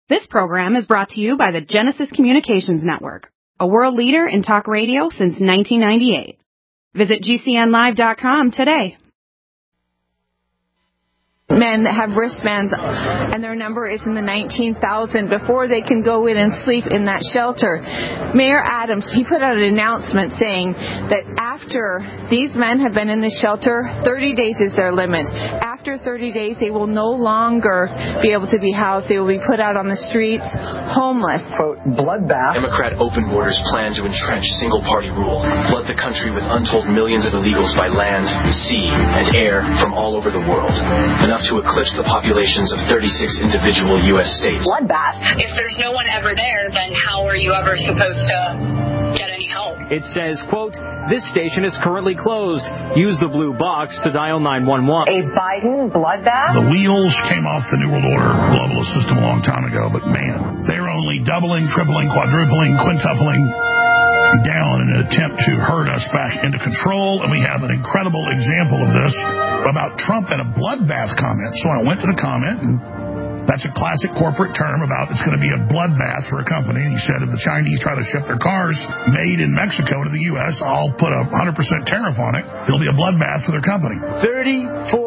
This program is brought to you by the Genesis Communications Network, a world leader in talk radio since 1998. Visit GCNlive.com today. Men that have wristbands, and their number is in the 19,000 before they can go in and sleep in that shelter. Mayor Adams, he put out an announcement saying that after these men have been in the shelter, 30 days is their limit. After 30 days, they will no longer be able to be housed. They will be put out on the streets, homeless. Quote, bloodbath. Democrat Open Borders plan to entrench single-party rule, flood the country with untold millions of illegals by land, sea, and air from all over the world. Enough to eclipse the populations of 36 individual U.S. states. Bloodbath. If there's no one ever there, then how are you ever supposed to get any help? It says, quote, this station is currently closed. Use the blue box to dial 911. A Biden bloodbath? The wheels came off the New World Order globalist system a long time ago, but man, they're only doubling, tripling, quadrupling, quintupling down in an attempt to herd us back into control. And we have an incredible example of this about Trump and a bloodbath comment. So I went to the comment, and that's a classic corporate term about it's going to be a bloodbath for a company. And he said if the Chinese try to ship their cars made in Mexico to the U.S., I'll put a 100% tariff on it. It'll be a bloodbath for their company. 34%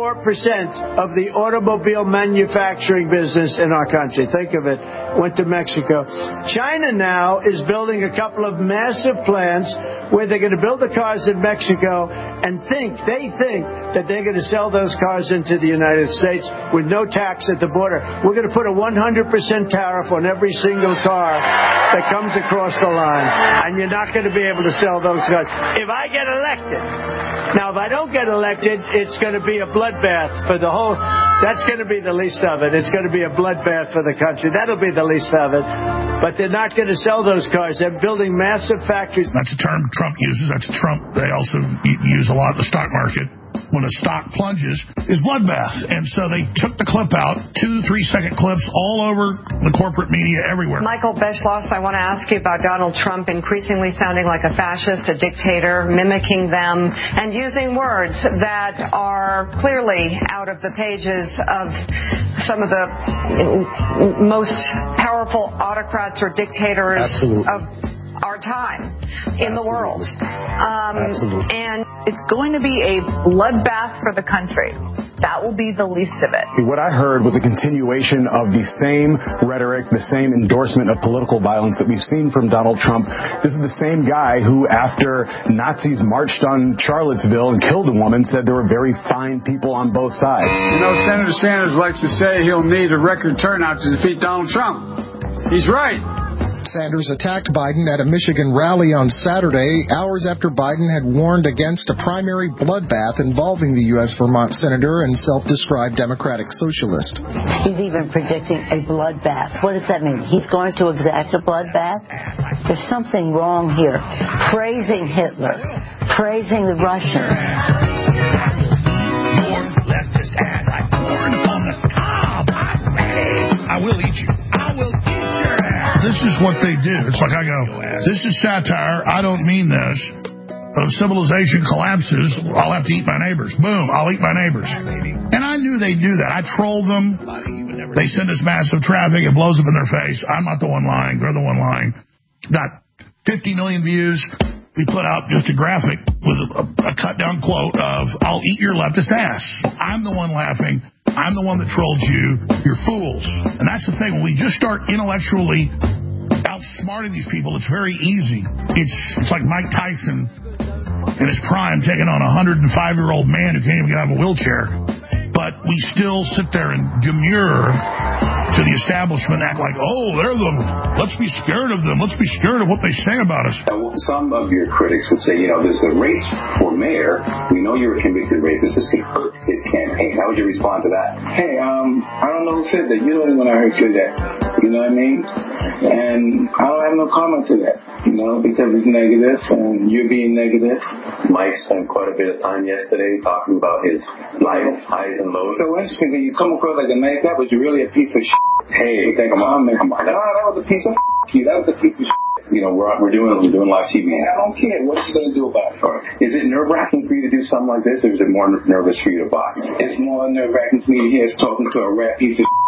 of the automobile manufacturing business in our country, think of it, went to Mexico. China now is building a couple of massive plants where they're going to build the cars in Mexico and they think that they're going to sell those cars into the United States with no tax at the border. We're going to put a 100% tariff on every single car that comes across the line, and you're not going to be able to sell those cars. If I get elected, now if I don't get elected, it's going to be a bloodbath for the whole, that's going to be the least of it. It's going to be a bloodbath for the country. That'll be the least of it. But they're not going to sell those cars. They're building massive factories. That's a term Trump uses. That's Trump. They also use a lot in the stock market. When a stock plunges, is bloodbath. And so they took the clip out, 2-3 second clips all over the corporate media everywhere. Michael Beschloss, I want to ask you about Donald Trump increasingly sounding like a fascist, a dictator, mimicking them, and using words that are clearly out of the pages of some of the most powerful autocrats or dictators of our time in the world. And it's going to be a bloodbath for the country. That will be the least of it. What I heard was a continuation of the same rhetoric, the same endorsement of political violence that we've seen from Donald Trump. This is the same guy who, after Nazis marched on Charlottesville and killed a woman, said there were very fine people on both sides. You know, Senator Sanders likes to say he'll need a record turnout to defeat Donald Trump. He's right. Sanders attacked Biden at a Michigan rally on Saturday, hours after Biden had warned against a primary bloodbath involving the U.S. Vermont senator and self-described Democratic socialist. He's even predicting a bloodbath. What does that mean? He's going to exact a bloodbath? There's something wrong here. Praising Hitler, praising the Russians. Your leftist ass, I corn on the cob. I'm ready. I will eat you. I will eat your ass. This is what they do. It's like I go, this is satire. I don't mean this. But if civilization collapses, I'll have to eat my neighbors. Boom, I'll eat my neighbors. And I knew they'd do that. I troll them. They send us massive traffic. It blows up in their face. I'm not the one lying. They're the one lying. Got 50 million views. We put out just a graphic with a cut-down quote of, I'll eat your leftist ass. I'm the one laughing. I'm the one that trolled you. You're fools. And that's the thing. When we just start intellectually outsmarting these people, it's very easy. It's like Mike Tyson in his prime taking on a 105-year-old man who can't even get out of a wheelchair. But we still sit there and demur to the establishment, act like, let's be scared of them. Let's be scared of what they say about us. Some of your critics would say, there's a race for mayor. We know you're a convicted rapist. This could hurt his campaign. How would you respond to that? Hey, I don't know who said that. You're the only one I heard say that. You know what I mean? And I don't have no comment to that, because it's negative and you're being negative. Mike spent quite a bit of time yesterday talking about his life, highs and lows. So interesting that you come across like a nice guy, but you're really a piece of shit. Hey, come on. That was a piece of shit. That was a piece of shit. We're doing live TV. I don't care. What are you going to do about it? Is it nerve-wracking for you to do something like this, or is it more nervous for you to box? It's more nerve-wracking for me to hear talking to a rat piece of shit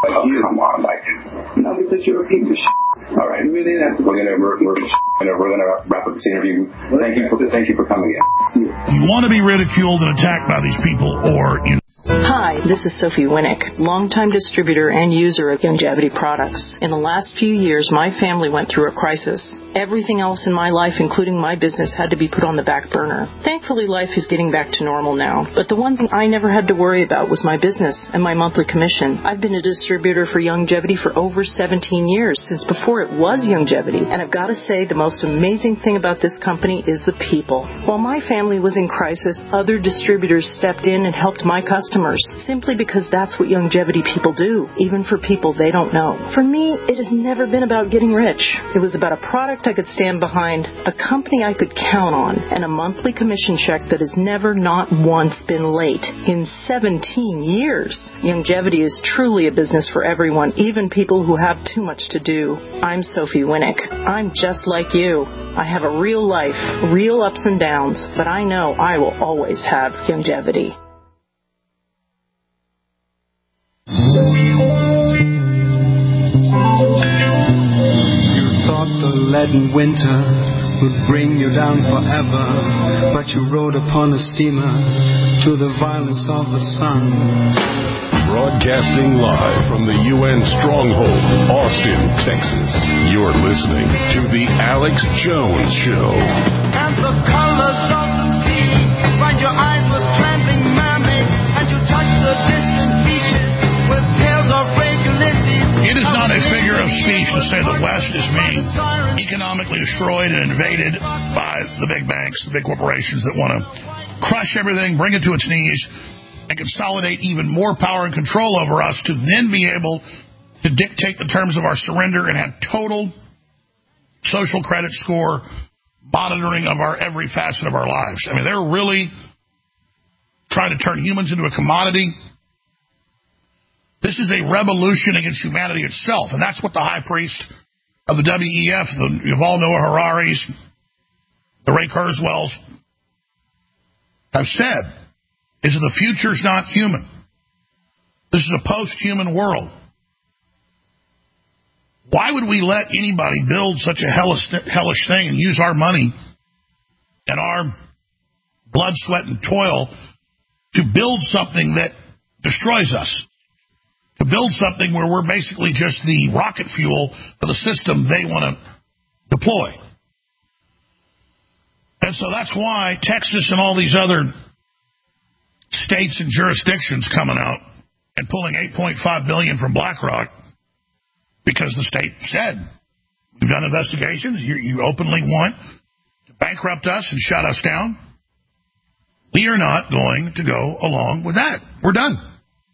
Oh, come on, like, no, because you're a piece of shit. All right, we're gonna wrap up this interview. Thank you for coming in. You want to be ridiculed and attacked by these people, or Hi, this is Sophie Winnick, longtime distributor and user of Youngevity products. In the last few years, my family went through a crisis. Everything else in my life, including my business, had to be put on the back burner. Thankfully, life is getting back to normal now, but the one thing I never had to worry about was my business and my monthly commission. I've been a distributor for Youngevity for over 17 years, since before it was Youngevity, and I've got to say the most amazing thing about this company is the people. While my family was in crisis, other distributors stepped in and helped my customers, simply because that's what Youngevity people do, even for people they don't know. For me, it has never been about getting rich. It was about a product I could stand behind, a company I could count on, and a monthly commission check that has never not once been late in 17 years. Youngevity is truly a business for everyone, even people who have too much to do. I'm Sophie Winnick. I'm just like you. I have a real life, real ups and downs, but I know I will always have Youngevity. The leaden winter would bring you down forever, but you rode upon a steamer to the violence of the sun. Broadcasting live from the UN Stronghold, Austin, Texas. You're listening to The Alex Jones Show. And the colors of the sea find your eyes with trembling mermaids, and you touch the distant beaches with tales of brave Ulysses. It is not a figure of speech to say the West is being economically destroyed and invaded by the big banks, the big corporations that want to crush everything, bring it to its knees, and consolidate even more power and control over us to then be able to dictate the terms of our surrender and have total social credit score monitoring of our every facet of our lives. I mean, they're really trying to turn humans into a commodity. This is a revolution against humanity itself, and that's what the high priest of the WEF, the Yuval Noah Hararis, the Ray Kurzweils, have said, is that the future's not human. This is a post-human world. Why would we let anybody build such a hellish thing and use our money and our blood, sweat, and toil to build something that destroys us? To build something where we're basically just the rocket fuel for the system they want to deploy. And so that's why Texas and all these other states and jurisdictions coming out and pulling $8.5 billion from BlackRock, because the state said, we've done investigations, you openly want to bankrupt us and shut us down. We are not going to go along with that. We're done.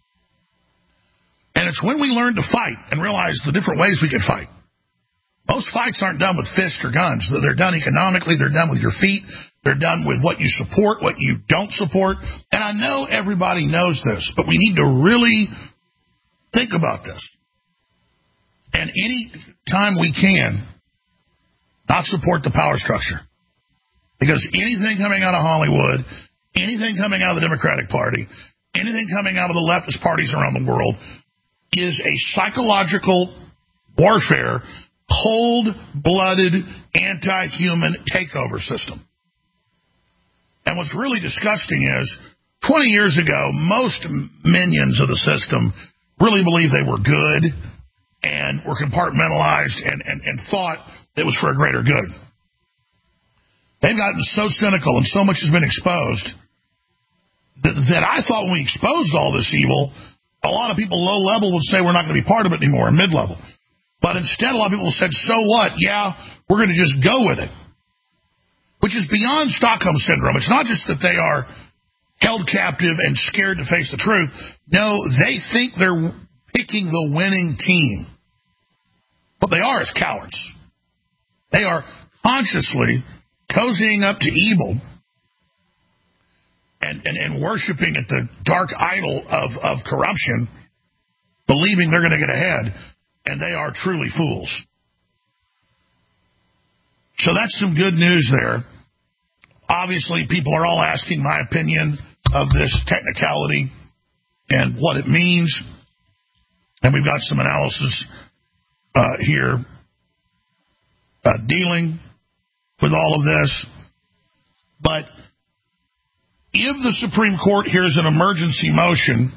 And it's when we learn to fight and realize the different ways we can fight. Most fights aren't done with fists or guns. They're done economically. They're done with your feet. They're done with what you support, what you don't support. And I know everybody knows this, but we need to really think about this. And any time we can, not support the power structure. Because anything coming out of Hollywood, anything coming out of the Democratic Party, anything coming out of the leftist parties around the world is a psychological warfare, cold-blooded, anti-human takeover system. And what's really disgusting is, 20 years ago, most minions of the system really believed they were good and were compartmentalized and thought it was for a greater good. They've gotten so cynical and so much has been exposed that I thought when we exposed all this evil, a lot of people low level would say we're not going to be part of it anymore, mid-level. But instead, a lot of people said, so what? Yeah, we're going to just go with it. Which is beyond Stockholm Syndrome. It's not just that they are held captive and scared to face the truth. No, they think they're picking the winning team. What they are is cowards. They are consciously cozying up to evil and worshiping at the dark idol of corruption, believing they're going to get ahead, and they are truly fools. So that's some good news there. Obviously, people are all asking my opinion of this technicality and what it means. And we've got some analysis here dealing with all of this. But if the Supreme Court hears an emergency motion,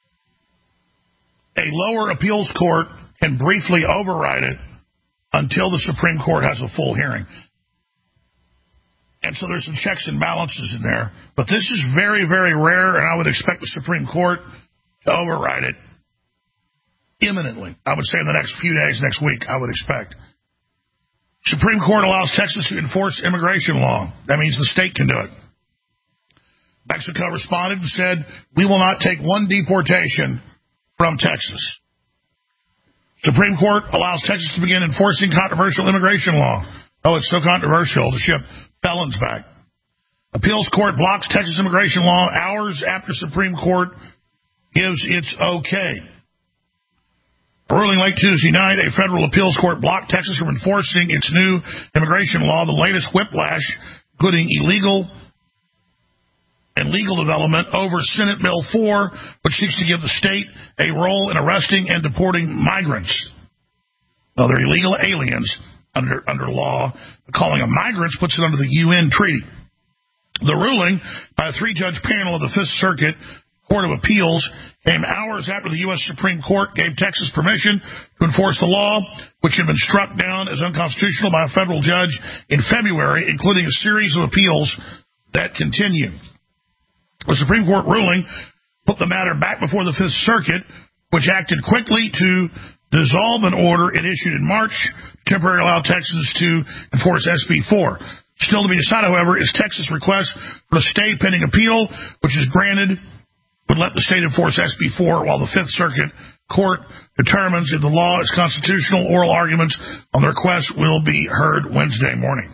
a lower appeals court can briefly override it until the Supreme Court has a full hearing. And so there's some checks and balances in there. But this is very, very rare, and I would expect the Supreme Court to override it imminently. I would say in the next few days, next week, I would expect. Supreme Court allows Texas to enforce immigration law. That means the state can do it. Mexico responded and said, we will not take one deportation from Texas. Supreme Court allows Texas to begin enforcing controversial immigration law. Oh, it's so controversial to ship felons back. Appeals court blocks Texas immigration law hours after Supreme Court gives its okay. A ruling late Tuesday night, a federal appeals court blocked Texas from enforcing its new immigration law, the latest whiplash, including illegal and legal development over Senate Bill 4, which seeks to give the state a role in arresting and deporting migrants. Well, they're illegal aliens under law. Calling them migrants puts it under the UN treaty. The ruling by a 3-judge panel of the Fifth Circuit Court of Appeals came hours after the U.S. Supreme Court gave Texas permission to enforce the law, which had been struck down as unconstitutional by a federal judge in February, including a series of appeals that continue. The Supreme Court ruling put the matter back before the Fifth Circuit, which acted quickly to dissolve an order it issued in March to temporarily allow Texas to enforce SB 4. Still to be decided, however, is Texas' request for a stay pending appeal, which is granted, would let the state enforce SB 4 while the Fifth Circuit Court determines if the law is constitutional. Oral arguments on the request will be heard Wednesday morning.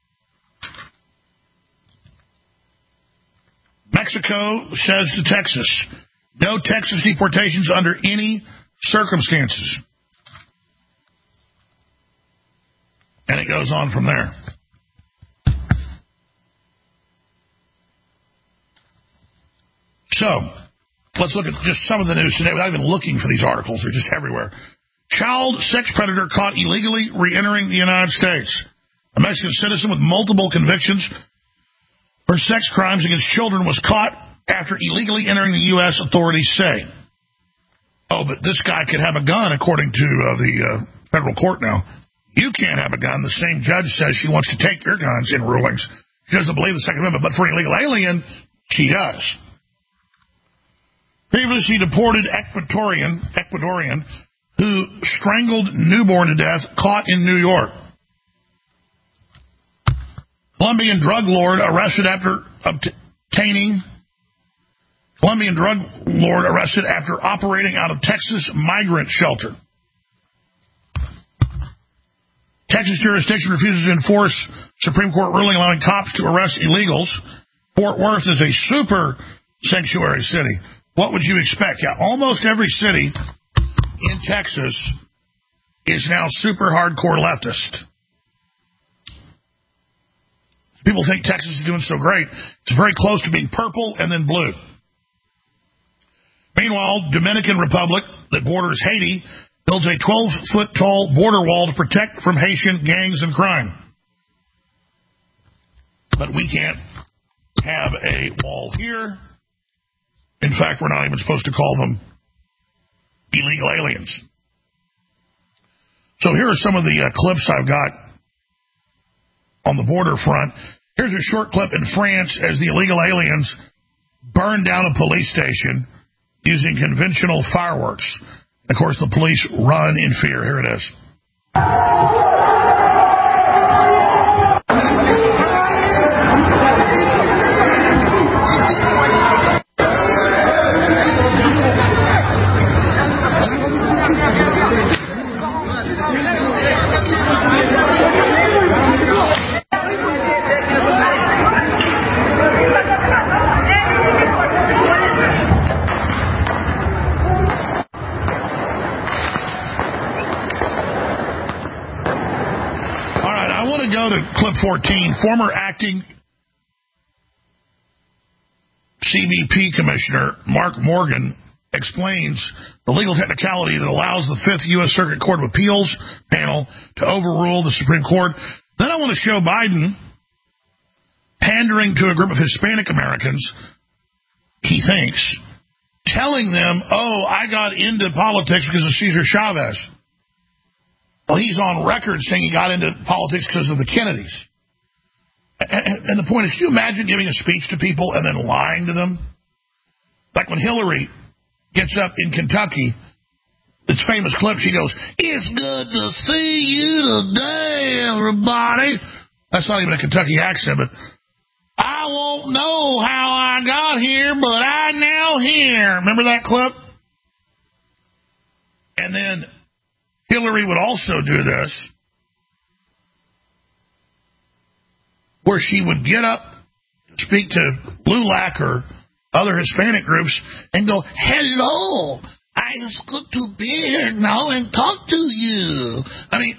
Mexico says to Texas, no Texas deportations under any circumstances. And it goes on from there. So, let's look at just some of the news today without even looking for these articles. They're just everywhere. Child sex predator caught illegally re-entering the United States. A Mexican citizen with multiple convictions for sex crimes against children was caught after illegally entering the U.S., authorities say. Oh, but this guy could have a gun, according to the federal court now. You can't have a gun. The same judge says she wants to take your guns in rulings. She doesn't believe the Second Amendment, but for an illegal alien, she does. Previously deported Ecuadorian who strangled newborn to death, caught in New York. Colombian drug lord arrested after operating out of Texas migrant shelter. Texas jurisdiction refuses to enforce Supreme Court ruling allowing cops to arrest illegals. Fort Worth is a super sanctuary city. What would you expect? Yeah, almost every city in Texas is now super hardcore leftist. People think Texas is doing so great. It's very close to being purple and then blue. Meanwhile, Dominican Republic, that borders Haiti, builds a 12-foot-tall border wall to protect from Haitian gangs and crime. But we can't have a wall here. In fact, we're not even supposed to call them illegal aliens. So here are some of the clips I've got on the border front. Here's a short clip in France as the illegal aliens burn down a police station using conventional fireworks. Of course, the police run in fear. Here it is. Go to clip 14. Former acting CBP Commissioner Mark Morgan explains the legal technicality that allows the 5th U.S. Circuit Court of Appeals panel to overrule the Supreme Court. Then I want to show Biden pandering to a group of Hispanic Americans, he thinks, telling them, oh, I got into politics because of Cesar Chavez. Well, he's on record saying he got into politics because of the Kennedys. And the point is, can you imagine giving a speech to people and then lying to them? Like when Hillary gets up in Kentucky, this famous clip, she goes, it's good to see you today, everybody. That's not even a Kentucky accent, but I won't know how I got here, but I now here. Remember that clip? And then Hillary would also do this, where she would get up, speak to LULAC or other Hispanic groups, and go, hello, it's good to be here now and talk to you. I mean,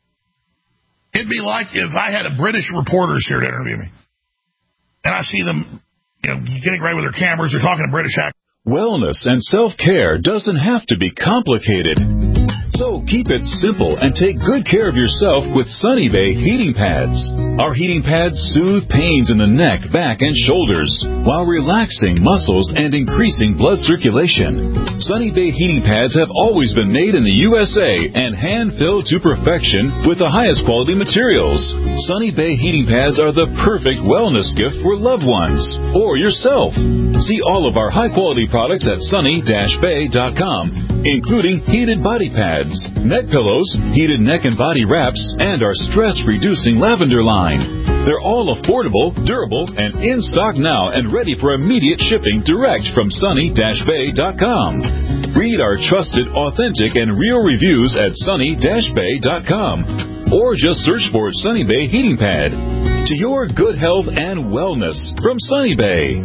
it'd be like if I had a British reporters here to interview me, and I see them, getting ready with their cameras, they're talking a British accent. Wellness and self-care doesn't have to be complicated. So keep it simple and take good care of yourself with Sunny Bay heating pads. Our heating pads soothe pains in the neck, back, and shoulders while relaxing muscles and increasing blood circulation. Sunny Bay heating pads have always been made in the USA and hand-filled to perfection with the highest quality materials. Sunny Bay heating pads are the perfect wellness gift for loved ones or yourself. See all of our high-quality products at sunny-bay.com, including heated body pads, neck pillows, heated neck and body wraps, and our stress-reducing lavender line. They're all affordable, durable, and in stock now and ready for immediate shipping direct from sunny-bay.com. Read our trusted, authentic, and real reviews at sunny-bay.com, or just search for Sunny Bay Heating Pad. To your good health and wellness from Sunny Bay.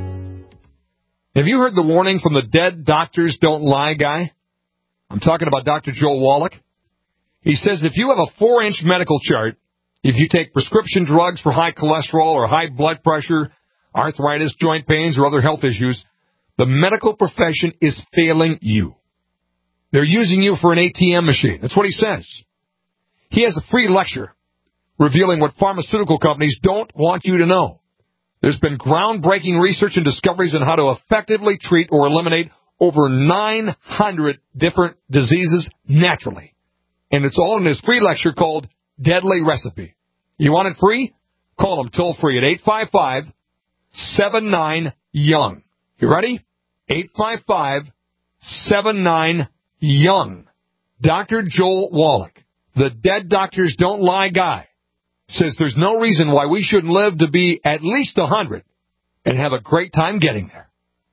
Have you heard the warning from the Dead Doctors Don't Lie guy? I'm talking about Dr. Joel Wallach. He says if you have a 4-inch medical chart, if you take prescription drugs for high cholesterol or high blood pressure, arthritis, joint pains, or other health issues, the medical profession is failing you. They're using you for an ATM machine. That's what he says. He has a free lecture revealing what pharmaceutical companies don't want you to know. There's been groundbreaking research and discoveries on how to effectively treat or eliminate over 900 different diseases naturally. And it's all in his free lecture called Deadly Recipe. You want it free? Call him toll free at 855-79-YOUNG. You ready? 855-79-YOUNG. Dr. Joel Wallach, the Dead Doctors Don't Lie guy, says there's no reason why we shouldn't live to be at least 100 and have a great time getting there.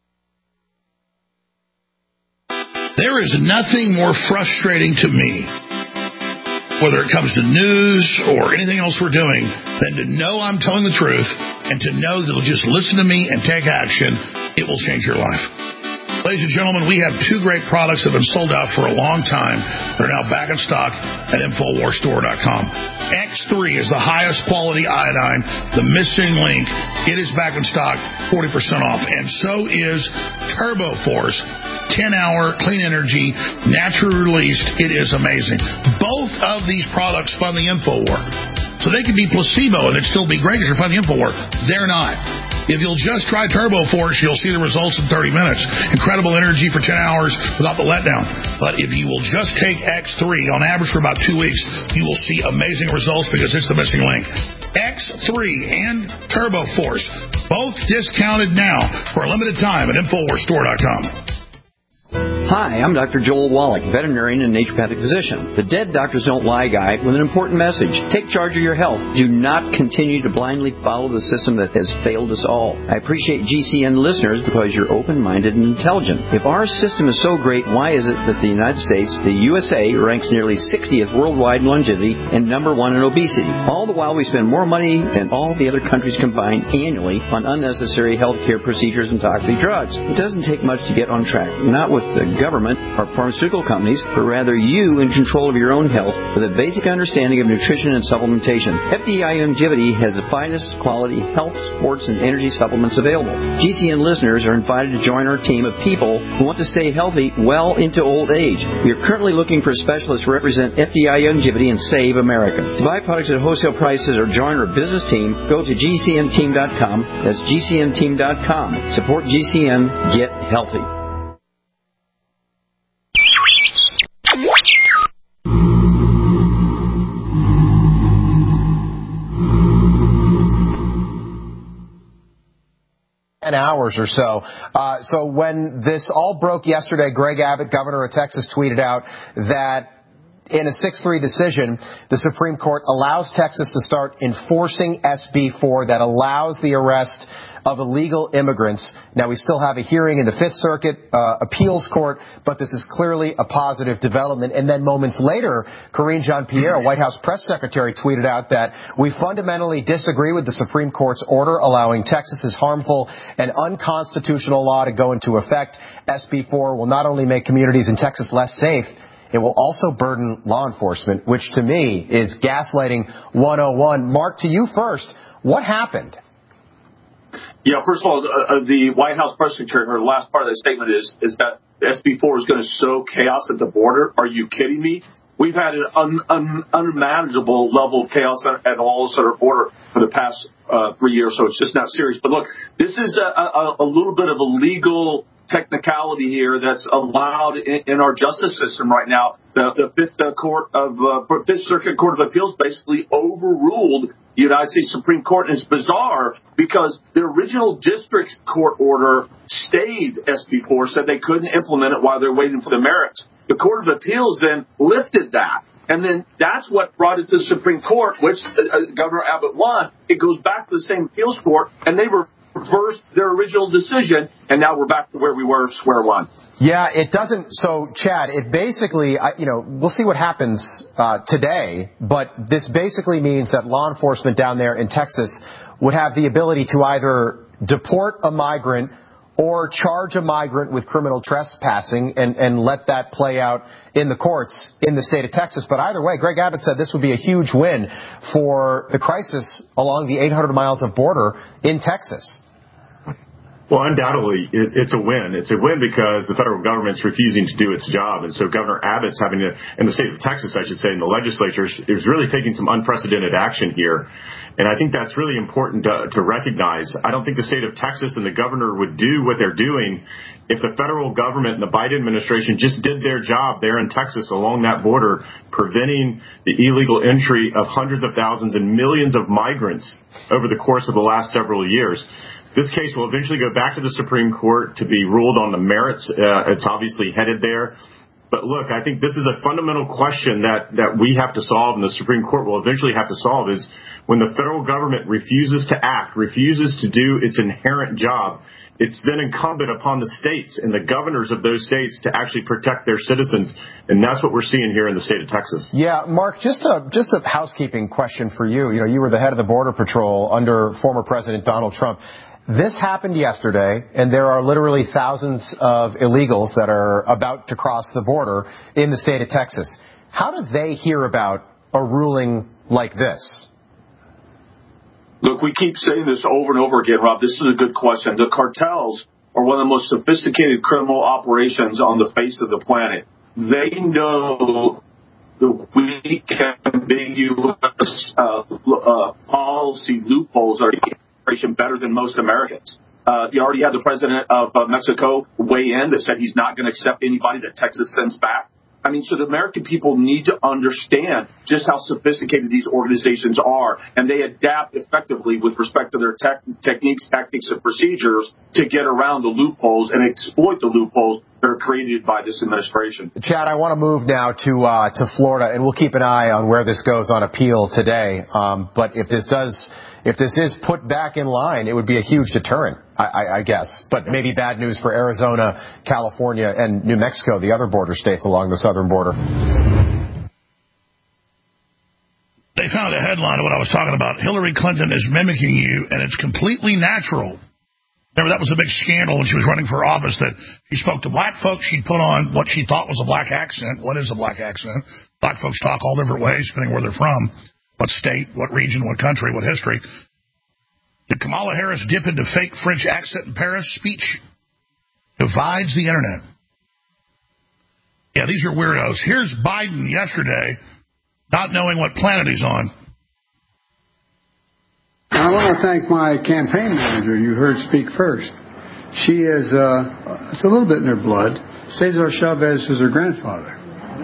There is nothing more frustrating to me, whether it comes to news or anything else we're doing, than to know I'm telling the truth and to know that you'll just listen to me and take action. It will change your life. Ladies and gentlemen, we have 2 great products that have been sold out for a long time. They're now back in stock at InfoWarsStore.com. X3 is the highest quality iodine, the missing link. It is back in stock, 40% off. And so is TurboForce, 10-hour clean energy, naturally released. It is amazing. Both of these products fund the InfoWar. So they could be placebo and it'd still be great because you're funding the InfoWar. They're not. If you'll just try TurboForce, you'll see the results in 30 minutes. Incredible energy for 10 hours without the letdown. But if you will just take X3 on average for about 2 weeks, you will see amazing results because it's the missing link. X3 and TurboForce, both discounted now for a limited time at InfoWarsStore.com. Hi, I'm Dr. Joel Wallach, veterinarian and naturopathic physician. The Dead Doctors Don't Lie guy with an important message. Take charge of your health. Do not continue to blindly follow the system that has failed us all. I appreciate GCN listeners because you're open-minded and intelligent. If our system is so great, why is it that the United States, the USA, ranks nearly 60th worldwide in longevity and number 1 in obesity? All the while we spend more money than all the other countries combined annually on unnecessary health care procedures and toxic drugs. It doesn't take much to get on track. Not with the government or pharmaceutical companies, but rather you in control of your own health with a basic understanding of nutrition and supplementation. FDI Longevity has the finest quality health, sports, and energy supplements available. GCN listeners are invited to join our team of people who want to stay healthy well into old age. We are currently looking for specialists to represent FDI Longevity and Save America. To buy products at wholesale prices or join our business team, go to GCNteam.com. That's GCNteam.com. Support GCN. Get healthy. Hours or so. So when this all broke yesterday, Greg Abbott, governor of Texas, tweeted out that in a 6-3 decision, the Supreme Court allows Texas to start enforcing SB 4 that allows the arrest of illegal immigrants. Now, we still have a hearing in the Fifth Circuit Appeals Court, but this is clearly a positive development. And then moments later, Karine Jean-Pierre, White House press secretary, tweeted out that we fundamentally disagree with the Supreme Court's order allowing Texas's harmful and unconstitutional law to go into effect. SB 4 will not only make communities in Texas less safe, it will also burden law enforcement, which to me is gaslighting 101. Mark, to you first. What happened? Yeah, first of all, the White House press secretary, her last part of the statement is that SB 4 is going to sow chaos at the border. Are you kidding me? We've had an unmanageable level of chaos at all southern border for the past 3 years, so it's just not serious. But look, this is a little bit of a legal technicality here that's allowed in our justice system right now. The Fifth Circuit Court of Appeals basically overruled the United States Supreme Court, and it's bizarre because the original district court order stayed SB 4, said they couldn't implement it while they're waiting for the merits. The Court of Appeals then lifted that, and then that's what brought it to the Supreme Court, which Governor Abbott won. It goes back to the same appeals court, and they reversed their original decision, and now we're back to where we were, square one. Yeah, it doesn't. So, Chad, it basically, we'll see what happens today, but this basically means that law enforcement down there in Texas would have the ability to either deport a migrant or charge a migrant with criminal trespassing and let that play out in the courts in the state of Texas. But either way, Greg Abbott said this would be a huge win for the crisis along the 800 miles of border in Texas. Well, undoubtedly, it's a win. It's a win because the federal government's refusing to do its job. And so Governor Abbott's having to, in the state of Texas, I should say, in the legislature, is really taking some unprecedented action here. And I think that's really important to recognize. I don't think the state of Texas and the governor would do what they're doing if the federal government and the Biden administration just did their job there in Texas along that border, preventing the illegal entry of hundreds of thousands and millions of migrants over the course of the last several years. This case will eventually go back to the Supreme Court to be ruled on the merits. It's obviously headed there. But look, I think this is a fundamental question that we have to solve and the Supreme Court will eventually have to solve is when the federal government refuses to act, refuses to do its inherent job, it's then incumbent upon the states and the governors of those states to actually protect their citizens. And that's what we're seeing here in the state of Texas. Yeah, Mark, just a housekeeping question for you. You were the head of the Border Patrol under former President Donald Trump. This happened yesterday, and there are literally thousands of illegals that are about to cross the border in the state of Texas. How do they hear about a ruling like this? Look, we keep saying this over and over again, Rob. This is a good question. The cartels are one of the most sophisticated criminal operations on the face of the planet. They know the weak, ambiguous policy loopholes are better than most Americans. You already had the president of Mexico weigh in that said he's not going to accept anybody that Texas sends back. I mean, so the American people need to understand just how sophisticated these organizations are, and they adapt effectively with respect to their techniques, tactics, and procedures to get around the loopholes and exploit the loopholes that are created by this administration. Chad, I want to move now to Florida, and we'll keep an eye on where this goes on appeal today. But if this is put back in line, it would be a huge deterrent, I guess. But maybe bad news for Arizona, California, and New Mexico, the other border states along the southern border. They found a headline of what I was talking about. Hillary Clinton is mimicking you, and it's completely natural. Remember, that was a big scandal when she was running for office, that she spoke to black folks. She'd put on what she thought was a black accent. What is a black accent? Black folks talk all different ways, depending where they're from, what state, what region, what country, what history. Did Kamala Harris dip into fake French accent in Paris? Speech divides the internet. Yeah, these are weirdos. Here's Biden yesterday, not knowing what planet he's on. I want to thank my campaign manager you heard speak first. She is, it's a little bit in her blood. Cesar Chavez is her grandfather.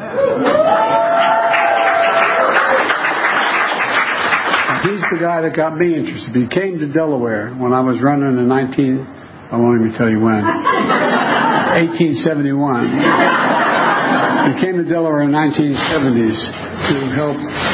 He's the guy that got me interested. He came to Delaware when I was running in I won't even tell you when, 1871. He came to Delaware in the 1970s to help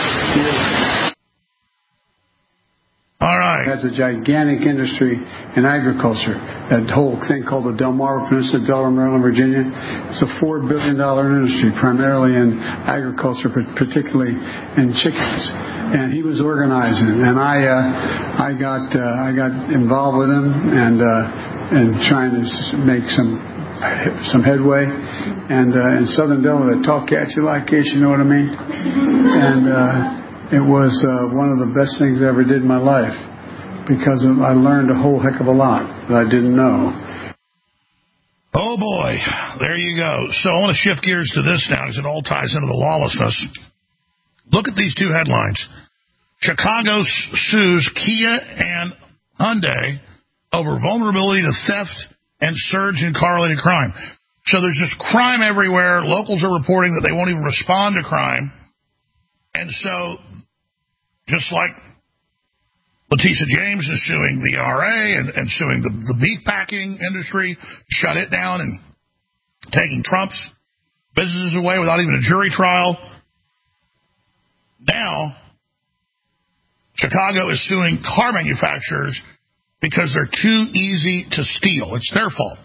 All right. It has a gigantic industry in agriculture. That whole thing called the Delmarva Peninsula, Delaware, Maryland, Virginia. It's a $4 billion industry, primarily in agriculture, but particularly in chickens. And he was organizing, and I got involved with him and trying to make some headway. And in Southern Delaware, they talk at you like this, you know what I mean? And it was one of the best things I ever did in my life, because I learned a whole heck of a lot that I didn't know. Oh, boy. There you go. So I want to shift gears to this now, because it all ties into the lawlessness. Look at these two headlines. Chicago sues Kia and Hyundai over vulnerability to theft and surge in car-related crime. So there's just crime everywhere. Locals are reporting that they won't even respond to crime. And so, just like Letitia James is suing the RA and suing the beef packing industry, shut it down and taking Trump's businesses away without even a jury trial. Now, Chicago is suing car manufacturers because they're too easy to steal. It's their fault.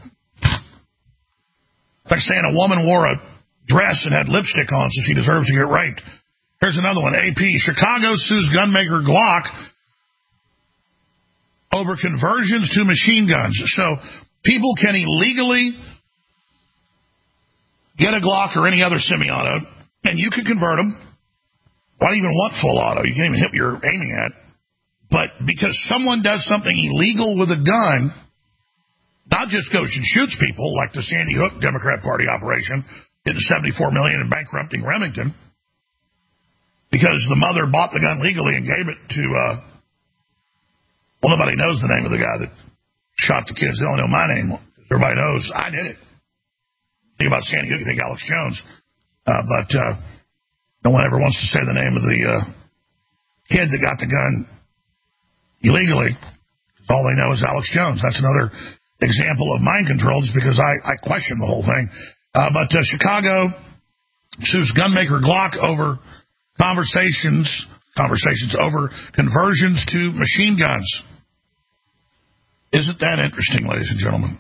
It's like saying a woman wore a dress and had lipstick on, so she deserves to get raped. Here's another one. AP. Chicago sues gunmaker Glock over conversions to machine guns. So people can illegally get a Glock or any other semi-auto, and you can convert them. Why do you even want full auto? You can't even hit what you're aiming at. But because someone does something illegal with a gun, not just goes and shoots people like the Sandy Hook Democrat Party operation, getting $74 million and bankrupting Remington, because the mother bought the gun legally and gave it to, well, nobody knows the name of the guy that shot the kids. They don't know my name. Everybody knows I did it. Think about Sandy Hook, you think Alex Jones. But no one ever wants to say the name of the kid that got the gun illegally. All they know is Alex Jones. That's another example of mind control, just because I question the whole thing. But Chicago sues gunmaker Glock over conversations over conversions to machine guns. Isn't that interesting, ladies and gentlemen?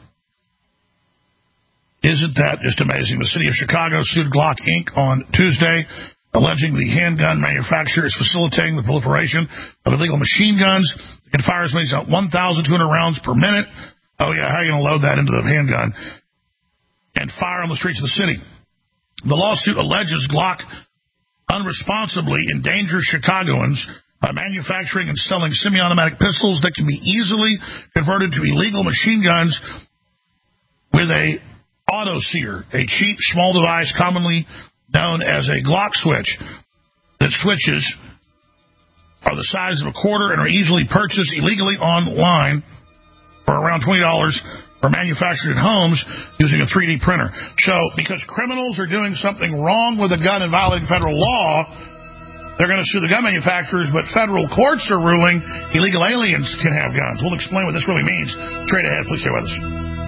Isn't that just amazing? The city of Chicago sued Glock Inc. on Tuesday, alleging the handgun manufacturer is facilitating the proliferation of illegal machine guns that can fire as many as 1,200 rounds per minute. Oh, yeah, how are you going to load that into the handgun and fire on the streets of the city? The lawsuit alleges Glock unresponsibly endangers Chicagoans by manufacturing and selling semi-automatic pistols that can be easily converted to illegal machine guns with a auto-sear, a cheap, small device commonly known as a Glock switch. That switches are the size of a quarter and are easily purchased illegally online for around $20 or manufactured at homes using a 3D printer. So, because criminals are doing something wrong with a gun and violating federal law, they're going to sue the gun manufacturers, but federal courts are ruling illegal aliens can have guns. We'll explain what this really means. Straight ahead. Please stay with us.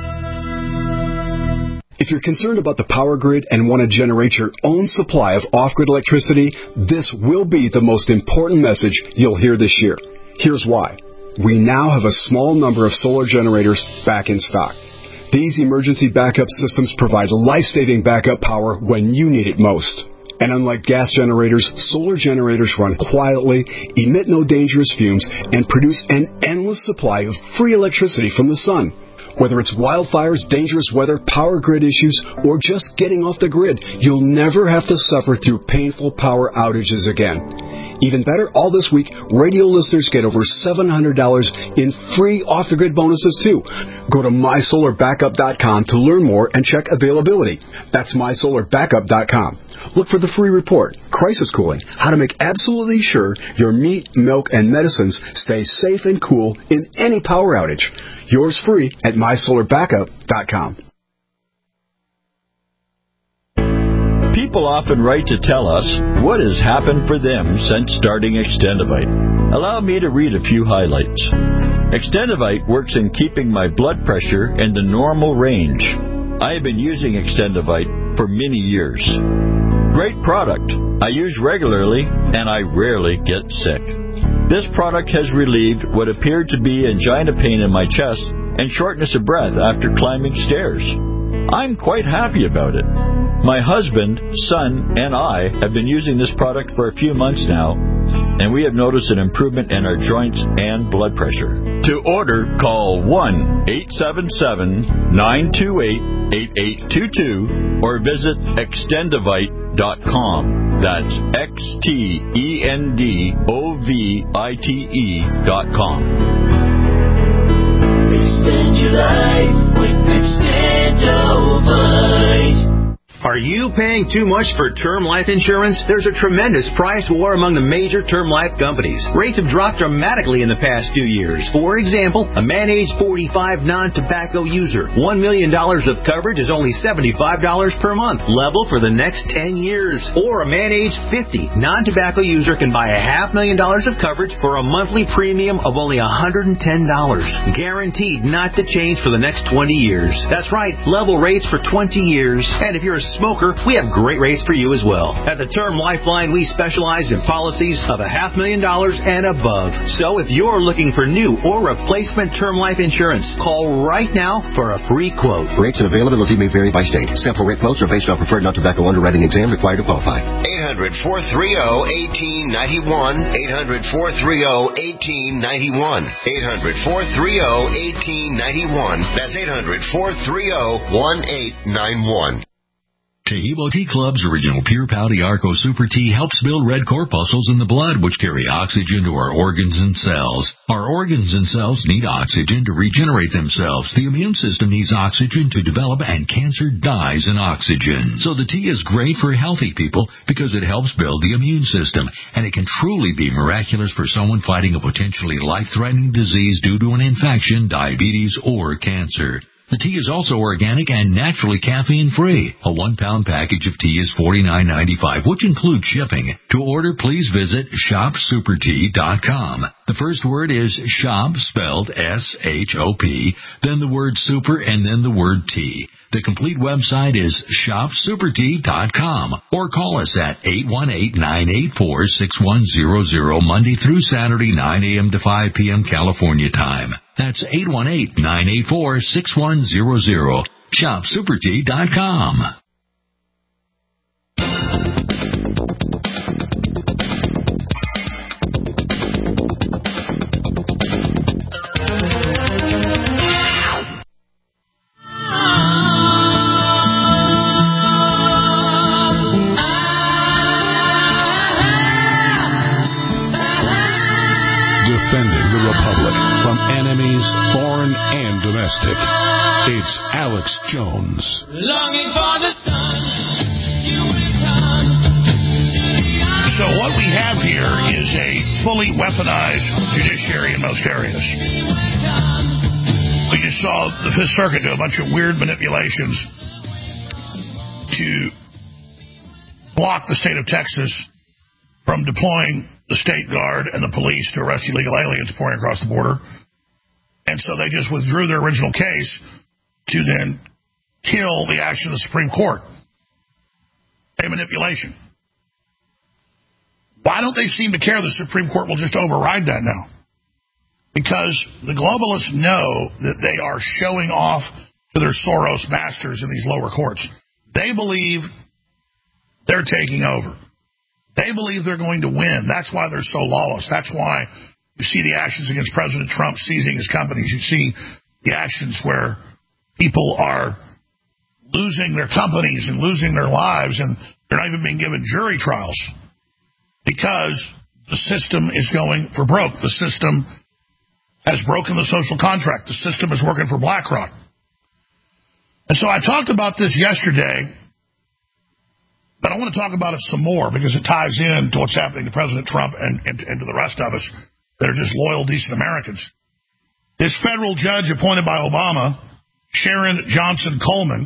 If you're concerned about the power grid and want to generate your own supply of off-grid electricity, this will be the most important message you'll hear this year. Here's why. We now have a small number of solar generators back in stock. These emergency backup systems provide life-saving backup power when you need it most. And unlike gas generators, solar generators run quietly, emit no dangerous fumes, and produce an endless supply of free electricity from the sun. Whether it's wildfires, dangerous weather, power grid issues, or just getting off the grid, you'll never have to suffer through painful power outages again. Even better, all this week, radio listeners get over $700 in free off-the-grid bonuses, too. Go to MySolarBackup.com to learn more and check availability. That's MySolarBackup.com. Look for the free report, Crisis Cooling, how to make absolutely sure your meat, milk, and medicines stay safe and cool in any power outage. Yours free at MySolarBackup.com. People often write to tell us what has happened for them since starting Extendivite. Allow me to read a few highlights. Extendivite works in keeping my blood pressure in the normal range. I have been using Extendivite for many years. Great product. I use regularly, and I rarely get sick. This product has relieved what appeared to be angina pain in my chest and shortness of breath after climbing stairs. I'm quite happy about it. My husband, son, and I have been using this product for a few months now, and we have noticed an improvement in our joints and blood pressure. To order, call 1-877-928-8822 or visit Extendivite.com. That's Extendovite.com. Extend your life with Extendovite. Are you paying too much for term life insurance? There's a tremendous price war among the major term life companies. Rates have dropped dramatically in the past 2 years. For example, a man age 45 non-tobacco user, $1 million of coverage is only $75 per month, level for the next 10 years. Or a man age 50 non-tobacco user can buy $500,000 of coverage for a monthly premium of only $110, guaranteed not to change for the next 20 years. That's right, level rates for 20 years. And if you're a smoker, we have great rates for you as well. At the Term Lifeline, we specialize in policies of $500,000 and above. So if you're looking for new or replacement term life insurance, call right now for a free quote. Rates and availability may vary by state. Sample rate quotes are based on preferred non-tobacco underwriting exam required to qualify. 800-430-1891. 800-430-1891. 800-430-1891. That's 800-430-1891. Tehebo Tea Club's original Pure Pau D'Arco Super Tea helps build red corpuscles in the blood, which carry oxygen to our organs and cells. Our organs and cells need oxygen to regenerate themselves. The immune system needs oxygen to develop, and cancer dies in oxygen. So the tea is great for healthy people because it helps build the immune system, and it can truly be miraculous for someone fighting a potentially life-threatening disease due to an infection, diabetes, or cancer. The tea is also organic and naturally caffeine-free. A 1-pound package of tea is $49.95, which includes shipping. To order, please visit ShopSuperTea.com. The first word is shop, spelled S-H-O-P, then the word super, and then the word tea. The complete website is ShopSuperTea.com, or call us at 818-984-6100, Monday through Saturday, 9 a.m. to 5 p.m. California time. That's 818-984-6100. ShopSuperTea.com. Defending the Republic from enemies, foreign and domestic. It's Alex Jones. Longing for the sun to return. So what we have here is a fully weaponized judiciary in most areas. We just saw the Fifth Circuit do a bunch of weird manipulations to block the state of Texas from deploying the state guard and the police to arrest illegal aliens pouring across the border. And so they just withdrew their original case to then kill the action of the Supreme Court. A manipulation. Why don't they seem to care the Supreme Court will just override that now? Because the globalists know that they are showing off to their Soros masters in these lower courts. They believe they're taking over. They believe they're going to win. That's why they're so lawless. That's why you see the actions against President Trump seizing his companies. You see the actions where people are losing their companies and losing their lives, and they're not even being given jury trials because the system is going for broke. The system has broken the social contract. The system is working for BlackRock. And so I talked about this yesterday, but I want to talk about it some more because it ties in to what's happening to President Trump and to the rest of us that are just loyal, decent Americans. This federal judge appointed by Obama, Sharon Johnson Coleman,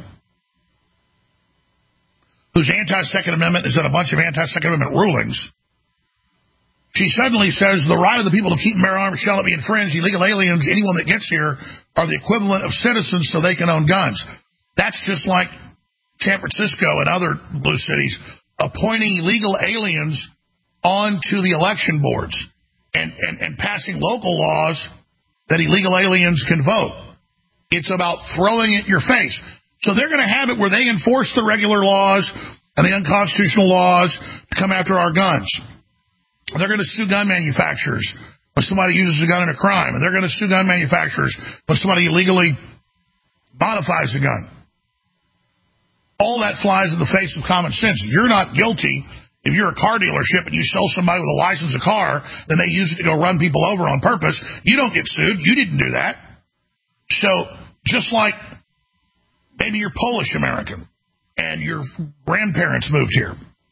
whose anti-Second Amendment has done a bunch of anti-Second Amendment rulings, she suddenly says the right of the people to keep and bear arms shall not be infringed. Illegal aliens, anyone that gets here, are the equivalent of citizens so they can own guns. That's just like San Francisco and other blue cities appointing illegal aliens onto the election boards and passing local laws that illegal aliens can vote. It's about throwing it in your face. So they're going to have it where they enforce the regular laws and the unconstitutional laws to come after our guns. They're going to sue gun manufacturers when somebody uses a gun in a crime. And they're going to sue gun manufacturers when somebody illegally modifies a gun. All that flies in the face of common sense. You're not guilty if you're a car dealership and you sell somebody with a license a car, then they use it to go run people over on purpose. You don't get sued. You didn't do that. So just like maybe you're Polish American and your grandparents moved here.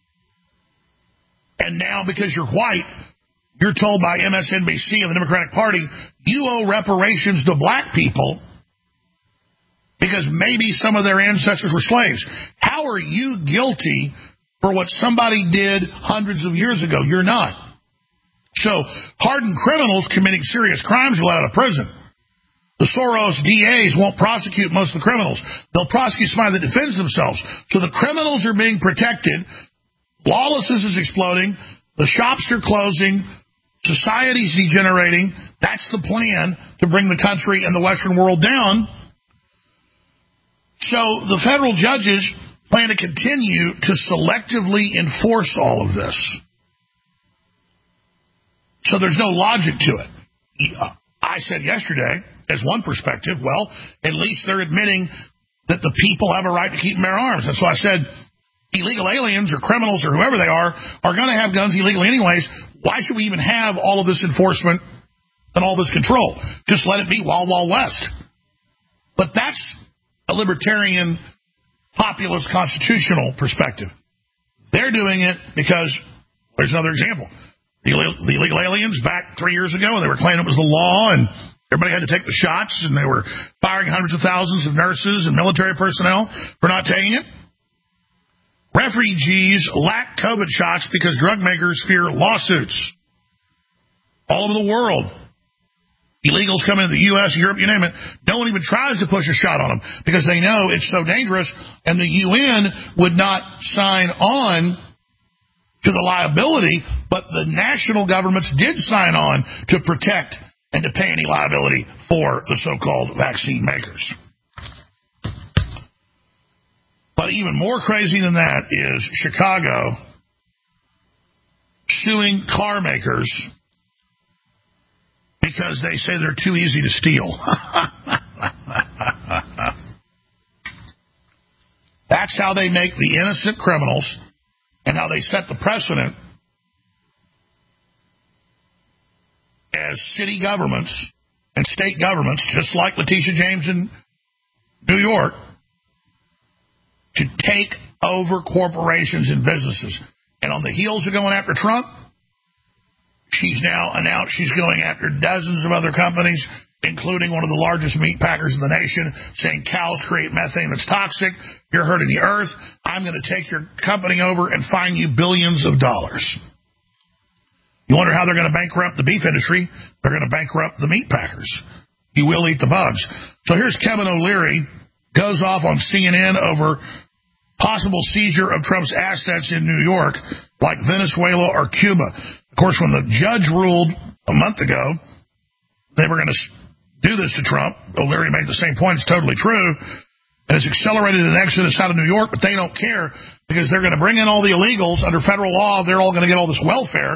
And now because you're white, you're told by MSNBC and the Democratic Party, you owe reparations to black people because maybe some of their ancestors were slaves. How are you guilty for what somebody did hundreds of years ago? You're not. So hardened criminals committing serious crimes are let out of prison. The Soros DAs won't prosecute most of the criminals. They'll prosecute somebody that defends themselves. So the criminals are being protected. Lawlessness is exploding. The shops are closing. Society's degenerating. That's the plan to bring the country and the Western world down. So the federal judges plan to continue to selectively enforce all of this. So there's no logic to it. I said yesterday, as one perspective, well, at least they're admitting that the people have a right to keep and bear arms. And so I said, illegal aliens or criminals or whoever they are going to have guns illegally anyways. Why should we even have all of this enforcement and all this control? Just let it be Wild Wild West. But that's a libertarian, populist, constitutional perspective. They're doing it because, there's another example. The illegal aliens back 3 years ago, they were claiming it was the law and everybody had to take the shots and they were firing hundreds of thousands of nurses and military personnel for not taking it. Refugees lack COVID shots because drug makers fear lawsuits. All over the world. Illegals come into the U.S., Europe, you name it. No one even tries to push a shot on them because they know it's so dangerous, and the UN would not sign on to the liability, but the national governments did sign on to protect and to pay any liability for the so-called vaccine makers. But even more crazy than that is Chicago suing car makers because they say they're too easy to steal. That's how they make the innocent criminals and how they set the precedent as city governments and state governments, just like Letitia James in New York, to take over corporations and businesses. And on the heels of going after Trump, she's now announced she's going after dozens of other companies, including one of the largest meat packers in the nation, saying cows create methane that's toxic. You're hurting the earth. I'm going to take your company over and fine you billions of dollars. You wonder how they're going to bankrupt the beef industry. They're going to bankrupt the meat packers. You will eat the bugs. So here's Kevin O'Leary, goes off on CNN over possible seizure of Trump's assets in New York, like Venezuela or Cuba. Of course, when the judge ruled a month ago they were going to do this to Trump, O'Leary made the same point. It's totally true. And it's accelerated an exodus out of New York, but they don't care because they're going to bring in all the illegals under federal law. They're all going to get all this welfare.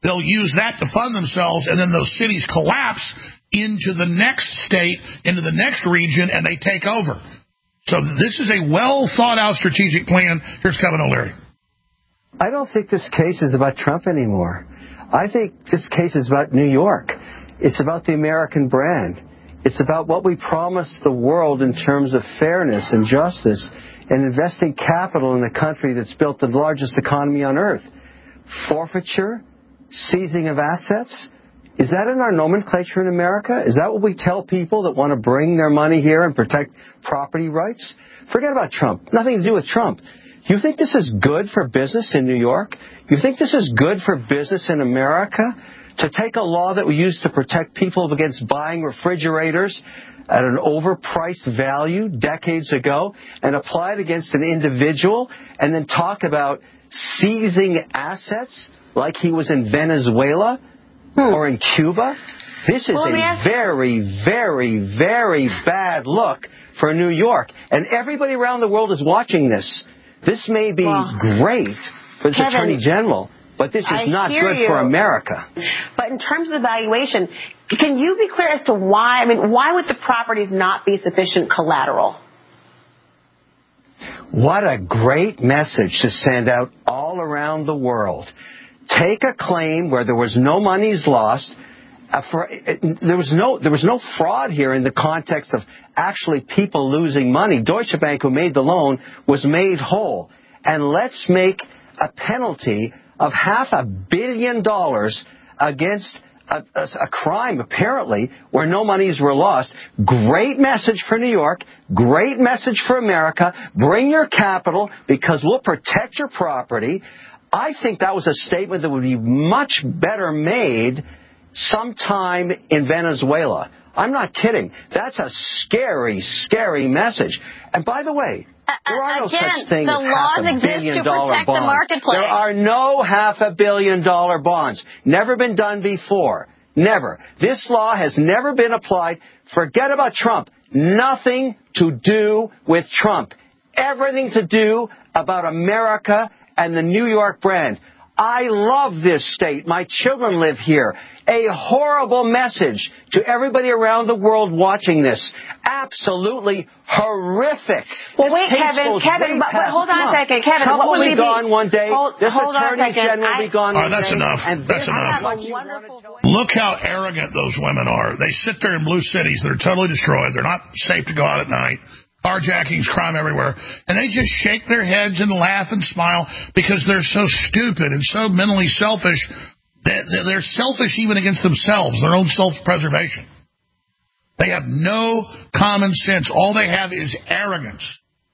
they'll use that to fund themselves, and then those cities collapse into the next state, into the next region, and they take over. So this is a well-thought-out strategic plan. Here's Kevin O'Leary. I don't think this case is about Trump anymore. I think this case is about New York. It's about the American brand. It's about what we promised the world in terms of fairness and justice and investing capital in a country that's built the largest economy on earth. Forfeiture, seizing of assets, is that in our nomenclature in America? Is that what we tell people that want to bring their money here and protect property rights? Forget about Trump. Nothing to do with Trump. You think this is good for business in New York? You think this is good for business in America? To take a law that we used to protect people against buying refrigerators at an overpriced value decades ago and apply it against an individual and then talk about seizing assets like he was in Venezuela or in Cuba? This is a very, very, very bad look for New York. And everybody around the world is watching this. This may be great for the Attorney General, but this is not good for America. But in terms of the valuation, can you be clear as to why? I mean, why would the properties not be sufficient collateral? What a great message to send out all around the world. Take a claim where there was no monies lost. There was no fraud here in the context of actually people losing money. Deutsche Bank, who made the loan, was made whole. And let's make a penalty of $500 million against a crime, apparently, where no monies were lost. Great message for New York. Great message for America. Bring your capital because we'll protect your property. I think that was a statement that would be much better made sometime in Venezuela. I'm not kidding. That's a scary, scary message. And by the way, there are no such things as $500 million bonds. The marketplace. There are no $500 million bonds. Never been done before. Never. This law has never been applied. Forget about Trump. Nothing to do with Trump. Everything to do about America and the New York brand. I love this state. My children live here. A horrible message to everybody around the world watching this. Absolutely horrific. Well, wait, Kevin, but hold on a second. Kevin, Trump what will be gone one day. This hold Attorney General will be gone one day. That's enough. That's enough. Look how arrogant those women are. They sit there in blue cities that are totally destroyed. They're not safe to go out at night. Carjackings, crime everywhere. And they just shake their heads and laugh and smile because they're so stupid and so mentally selfish. They're selfish even against themselves, their own self-preservation. They have no common sense. All they have is arrogance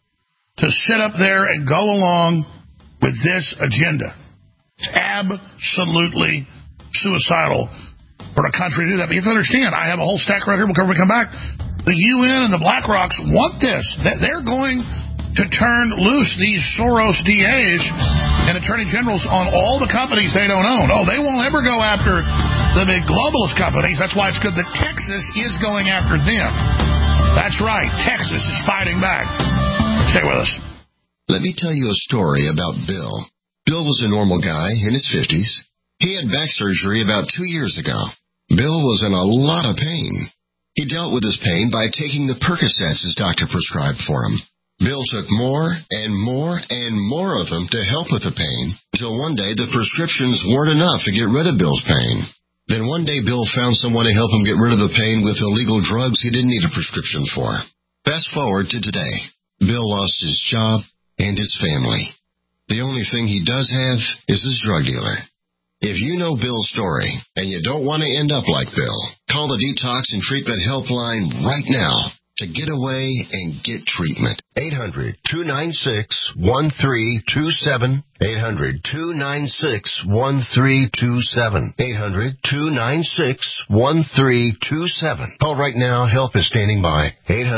to sit up there and go along with this agenda. It's absolutely suicidal for a country to do that. But you have to understand, I have a whole stack right here. We'll cover when we come back. The UN and the BlackRocks want this. They're going to turn loose these Soros DAs and attorney generals on all the companies they don't own. Oh, they won't ever go after the big globalist companies. That's why it's good that Texas is going after them. That's right. Texas is fighting back. Stay with us. Let me tell you a story about Bill. Bill was a normal guy in his 50s. He had back surgery about 2 years ago. Bill was in a lot of pain. He dealt with his pain by taking the Percocets his doctor prescribed for him. Bill took more and more and more of them to help with the pain until one day the prescriptions weren't enough to get rid of Bill's pain. Then one day Bill found someone to help him get rid of the pain with illegal drugs he didn't need a prescription for. Fast forward to today. Bill lost his job and his family. The only thing he does have is his drug dealer. If you know Bill's story and you don't want to end up like Bill, call the Detox and Treatment Helpline right now to get away and get treatment. 800-296-1327. 800-296-1327. 800-296-1327. Call right now. Help is standing by.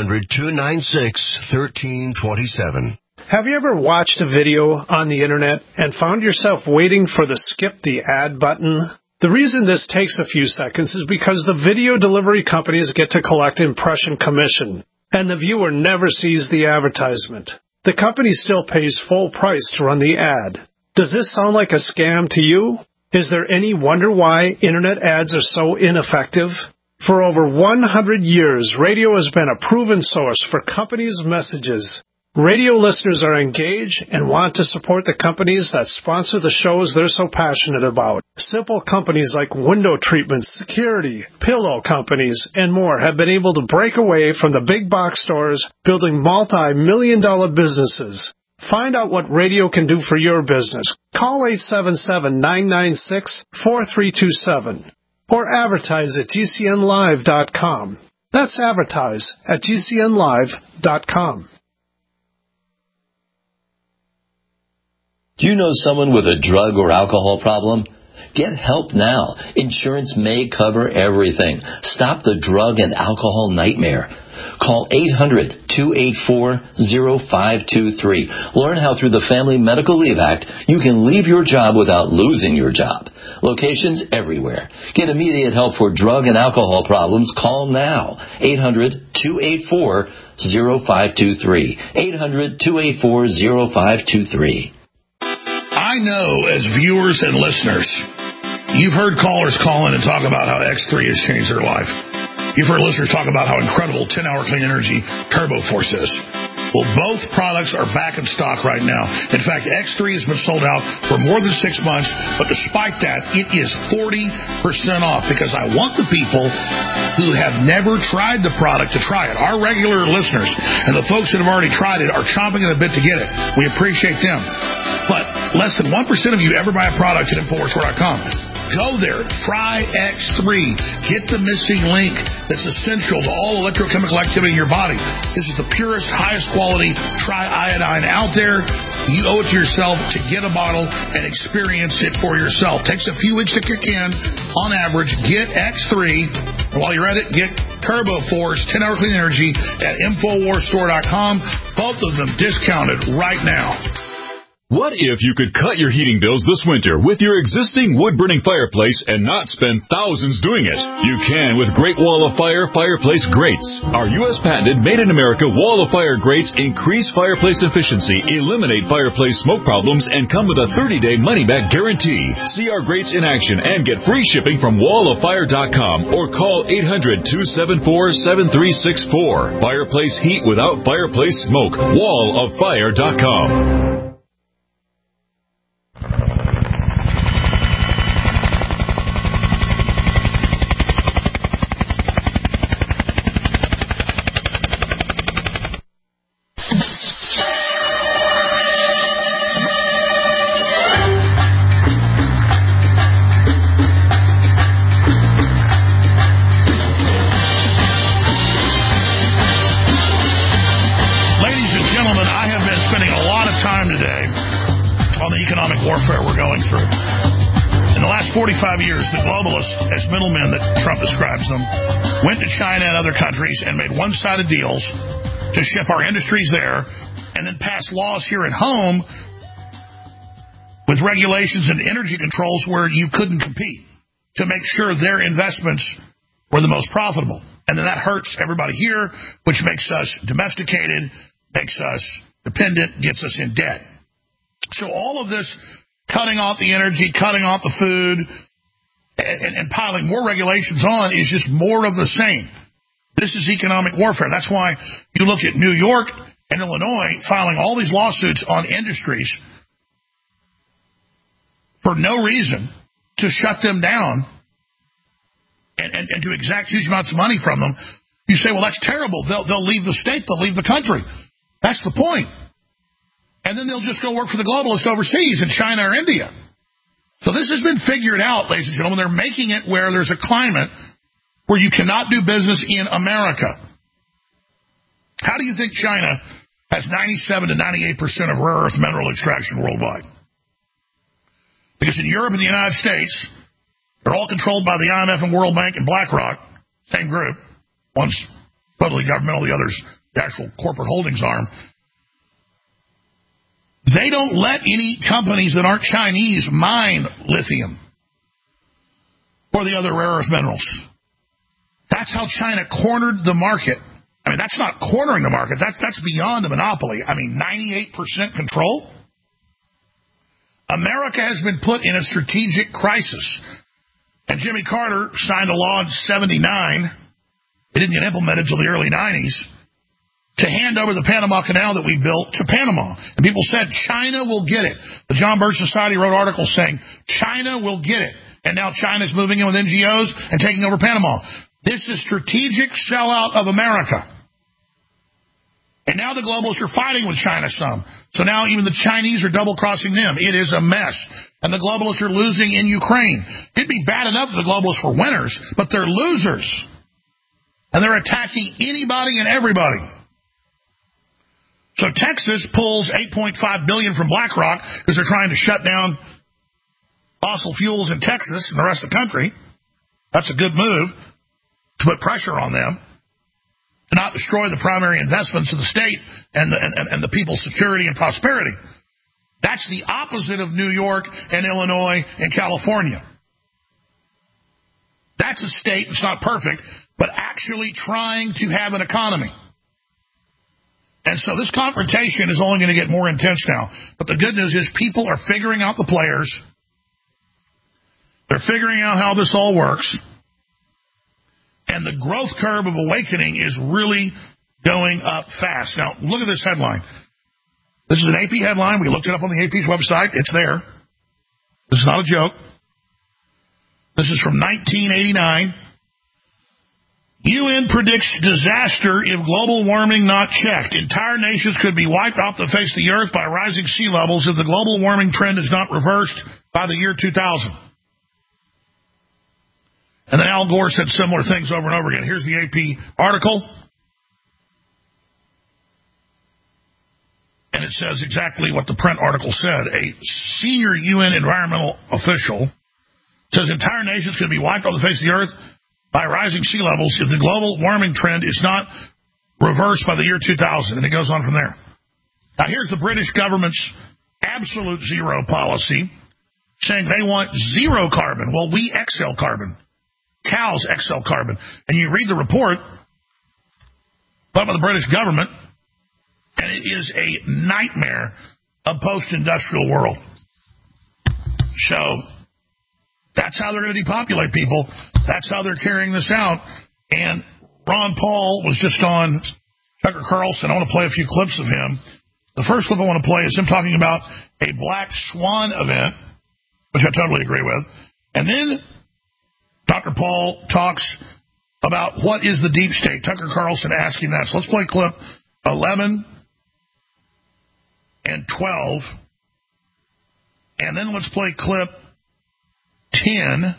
800-296-1327. Have you ever watched a video on the internet and found yourself waiting for the skip the ad button? The reason this takes a few seconds is because the video delivery companies get to collect impression commission, and the viewer never sees the advertisement. The company still pays full price to run the ad. Does this sound like a scam to you? Is there any wonder why internet ads are so ineffective? For over 100 years, radio has been a proven source for companies' messages. Radio listeners are engaged and want to support the companies that sponsor the shows they're so passionate about. Simple companies like window treatment, security, pillow companies, and more have been able to break away from the big box stores, building multi-million-dollar businesses. Find out what radio can do for your business. Call 877-996-4327 or advertise at GCNlive.com. That's advertise at GCNlive.com. Do you know someone with a drug or alcohol problem? Get help now. Insurance may cover everything. Stop the drug and alcohol nightmare. Call 800-284-0523. Learn how through the Family Medical Leave Act you can leave your job without losing your job. Locations everywhere. Get immediate help for drug and alcohol problems. Call now. 800-284-0523. 800-284-0523. I know as viewers and listeners, you've heard callers call in and talk about how X3 has changed their life. You've heard listeners talk about how incredible 10-hour clean energy Turbo Force is. Well, both products are back in stock right now. In fact, X3 has been sold out for more than 6 months, but despite that, it is 40% off because I want the people who have never tried the product to try it. Our regular listeners and the folks that have already tried it are chomping at the bit to get it. We appreciate them. But less than 1% of you ever buy a product at InfoWarsStore.com. Go there. Try X3. Get the missing link that's essential to all electrochemical activity in your body. This is the purest, highest quality triiodine out there. You owe it to yourself to get a bottle and experience it for yourself. Takes a few weeks to kick in. On average, get X3. And while you're at it, get Turbo Force 10-hour clean energy at InfoWarsStore.com. Both of them discounted right now. What if you could cut your heating bills this winter with your existing wood-burning fireplace and not spend thousands doing it? You can with Great Wall of Fire fireplace grates. Our U.S. patented made-in-America Wall of Fire grates increase fireplace efficiency, eliminate fireplace smoke problems, and come with a 30-day money-back guarantee. See our grates in action and get free shipping from wallofire.com or call 800-274-7364. Fireplace heat without fireplace smoke. Wallofire.com. Warfare we're going through. In the last 45 years, the globalists, as middlemen that Trump describes them, went to China and other countries and made one-sided deals to ship our industries there and then passed laws here at home with regulations and energy controls where you couldn't compete to make sure their investments were the most profitable. And then that hurts everybody here, which makes us domesticated, makes us dependent, gets us in debt. So all of this cutting off the energy, cutting off the food, and piling more regulations on is just more of the same. This is economic warfare. That's why you look at New York and Illinois filing all these lawsuits on industries for no reason to shut them down and to exact huge amounts of money from them. You say, well, that's terrible. They'll leave the state. They'll leave the country. That's the point. And then they'll just go work for the globalists overseas in China or India. So this has been figured out, ladies and gentlemen. They're making it where there's a climate where you cannot do business in America. How do you think China has 97 to 98% of rare earth mineral extraction worldwide? Because in Europe and the United States, they're all controlled by the IMF and World Bank and BlackRock, same group. One's totally governmental, the other's the actual corporate holdings arm. They don't let any companies that aren't Chinese mine lithium or the other rare earth minerals. That's how China cornered the market. I mean, that's not cornering the market. That's beyond a monopoly. I mean, 98% control. America has been put in a strategic crisis. And Jimmy Carter signed a law in 79. It didn't get implemented until the early 90s. To hand over the Panama Canal that we built to Panama. And people said, China will get it. The John Birch Society wrote articles saying, China will get it. And now China's moving in with NGOs and taking over Panama. This is strategic sellout of America. And now the globalists are fighting with China some. So now even the Chinese are double-crossing them. It is a mess. And the globalists are losing in Ukraine. It'd be bad enough if the globalists were winners, but they're losers. And they're attacking anybody and everybody. So Texas pulls $8.5 billion from BlackRock because they're trying to shut down fossil fuels in Texas and the rest of the country. That's a good move to put pressure on them to not destroy the primary investments of the state and the people's security and prosperity. That's the opposite of New York and Illinois and California. That's a state that's not perfect, but actually trying to have an economy. And so this confrontation is only going to get more intense now. But the good news is people are figuring out the players. They're figuring out how this all works. And the growth curve of awakening is really going up fast. Now, look at this headline. This is an AP headline. We looked it up on the AP's website. It's there. This is not a joke. This is from 1989. UN predicts disaster if global warming not checked. Entire nations could be wiped off the face of the earth by rising sea levels if the global warming trend is not reversed by the year 2000. And then Al Gore said similar things over and over again. Here's the AP article. And it says exactly what the print article said. A senior UN environmental official says entire nations could be wiped off the face of the earth by rising sea levels if the global warming trend is not reversed by the year 2000. And it goes on from there. Now, here's the British government's absolute zero policy, saying they want zero carbon. Well, we exhale carbon. Cows exhale carbon. And you read the report by the British government, and it is a nightmare of post-industrial world. So that's how they're going to depopulate people. That's how they're carrying this out. And Ron Paul was just on Tucker Carlson. I want to play a few clips of him. The first clip I want to play is him talking about a Black Swan event, which I totally agree with. And then Dr. Paul talks about what is the deep state. Tucker Carlson asking that. So let's play clip 11 and 12. And then let's play clip 10.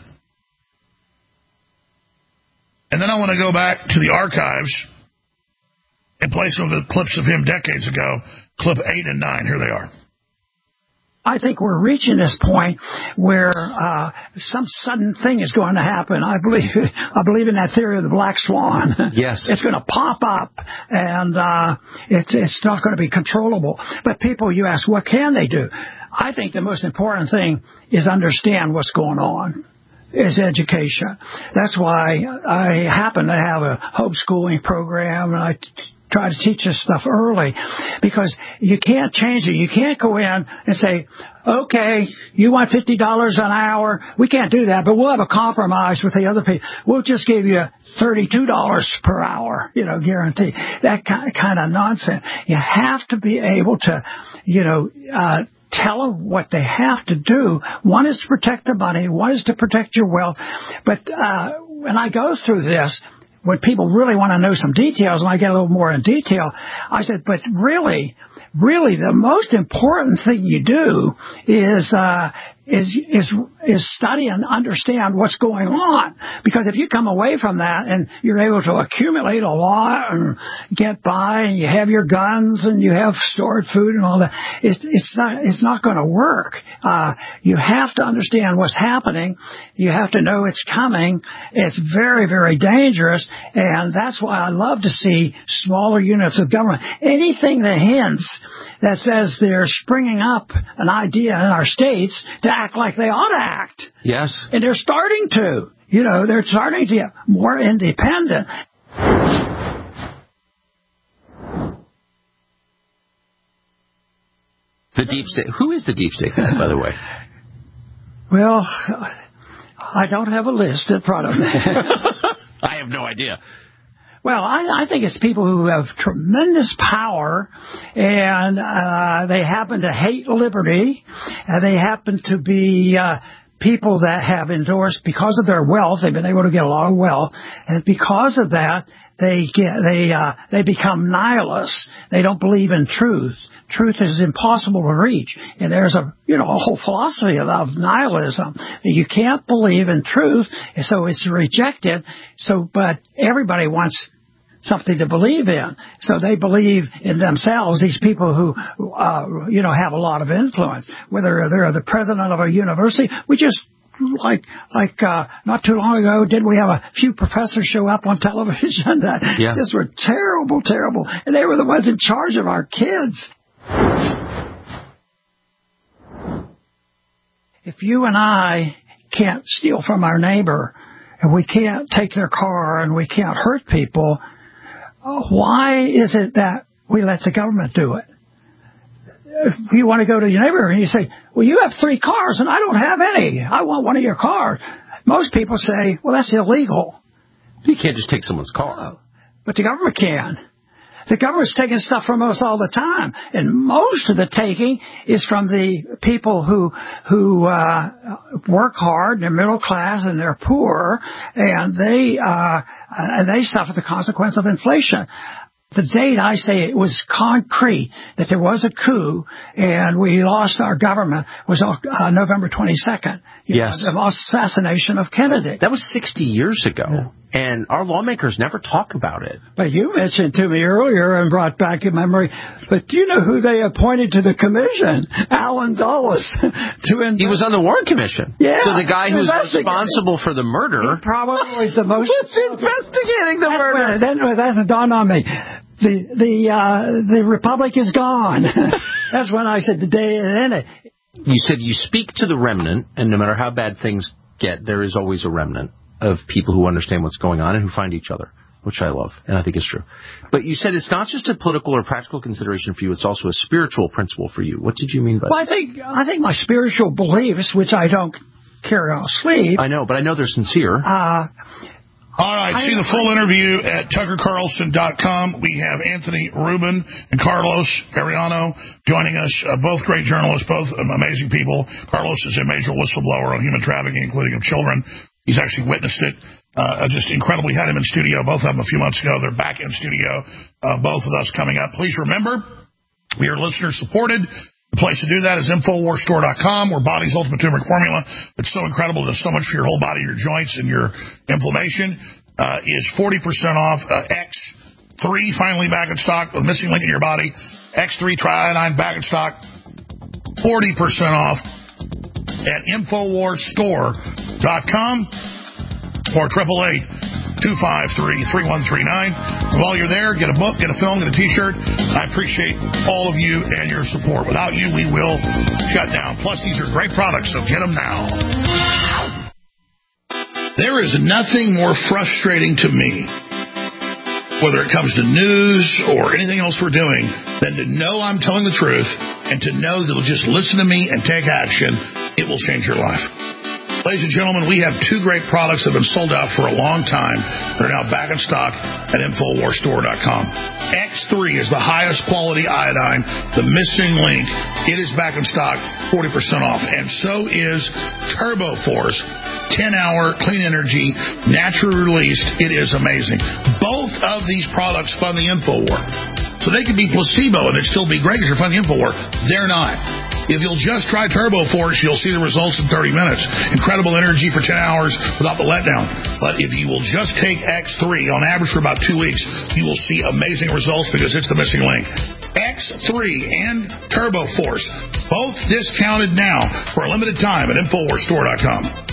And then I want to go back to the archives and play some of the clips of him decades ago. Clip 8 and 9. Here they are. I think we're reaching this point where some sudden thing is going to happen. I believe in that theory of the black swan. Yes. It's going to pop up, and it's not going to be controllable. But people, you ask, what can they do? I think the most important thing is understand what's going on. Is education. That's why I happen to have a homeschooling program, and I try to teach this stuff early, because you can't change it. You can't go in and say, okay, you want $50 an hour. We can't do that, but we'll have a compromise with the other people. We'll just give you $32 per hour, guarantee. That kind of nonsense. You have to be able to, tell them what they have to do. One is to protect the money. One is to protect your wealth. But when I go through this, when people really want to know some details, and I get a little more in detail, I said, but really, the most important thing you do is study and understand what's going on. Because if you come away from that and you're able to accumulate a lot and get by, and you have your guns and you have stored food and all that, it's not going to work. You have to understand what's happening. You have to know it's coming. It's very, very dangerous, and that's why I love to see smaller units of government. Anything that hints that says they're springing up an idea in our states to act like they ought to act. Yes. And they're starting to. They're starting to get more independent. The deep state. Who is the deep state guy, by the way? Well, I don't have a list in front of me. I have no idea. Well, I think it's people who have tremendous power, and they happen to hate liberty, and they happen to be people that have endorsed, because of their wealth, they've been able to get a lot of wealth, and because of that, they become nihilists. They don't believe in truth. Truth is impossible to reach, and there's a whole philosophy of nihilism. You can't believe in truth, and so it's rejected. But everybody wants something to believe in, so they believe in themselves. These people who have a lot of influence, whether they're the president of a university. We just not too long ago, did we have a few professors show up on television that just were terrible, and they were the ones in charge of our kids. If you and I can't steal from our neighbor, and we can't take their car, and we can't hurt people, why is it that we let the government do it? If you want to go to your neighbor and you say, well, you have 3 cars and I don't have any. I want one of your cars. Most people say, well, that's illegal. You can't just take someone's car. But the government can. The government's taking stuff from us all the time, and most of the taking is from the people who work hard, they're middle class, and they're poor, and they suffer the consequence of inflation. The date I say it was concrete that there was a coup and we lost our government was November 22nd. Yes. The assassination of Kennedy. That was 60 years ago, and our lawmakers never talk about it. But you mentioned to me earlier and brought back in memory, but do you know who they appointed to the commission? Allen Dulles. He was on the Warren Commission. Yeah. So the guy who's responsible for the murder. He probably was the most... investigating the murder. That's dawned on me. The Republic is gone. That's when I said the day it ended. You said you speak to the remnant, and no matter how bad things get, there is always a remnant of people who understand what's going on and who find each other, which I love, and I think is true. But you said it's not just a political or practical consideration for you, it's also a spiritual principle for you. What did you mean by that? Well, I think my spiritual beliefs, which I don't carry on sleeve. I know, but I know they're sincere. All right, see the full interview at TuckerCarlson.com. We have Anthony Rubin and Carlos Ariano joining us, both great journalists, both amazing people. Carlos is a major whistleblower on human trafficking, including of children. He's actually witnessed it. Just incredible. We had him in studio, both of them a few months ago. They're back in studio, both of us coming up. Please remember, we are listener-supported. The place to do that is InfoWarsStore.com, where Body's Ultimate Turmeric Formula. It's so incredible. It does so much for your whole body, your joints, and your inflammation. Is 40% off. X3 finally back in stock with missing link in your body. X3 Triiodine back in stock. 40% off at InfoWarsStore.com or 888-253-3139. While you're there, get a book, get a film, get a T-shirt. I appreciate all of you and your support. Without you, we will shut down. Plus, these are great products, so get them now. There is nothing more frustrating to me, whether it comes to news or anything else we're doing, than to know I'm telling the truth and to know that they'll just listen to me and take action. It will change your life. Ladies and gentlemen, we have 2 great products that have been sold out for a long time. They're now back in stock at InfoWarsStore.com. X3 is the highest quality iodine, the missing link. It is back in stock, 40% off. And so is TurboForce, 10-hour clean energy, naturally released. It is amazing. Both of these products fund the InfoWar. So they could be placebo and it'd still be great because you're funding the InfoWar. They're not. If you'll just try TurboForce, you'll see the results in 30 minutes. Incredible energy for 10 hours without the letdown. But if you will just take X3 on average for about 2 weeks, you will see amazing results because it's the missing link. X3 and TurboForce, both discounted now for a limited time at InfoWarsStore.com.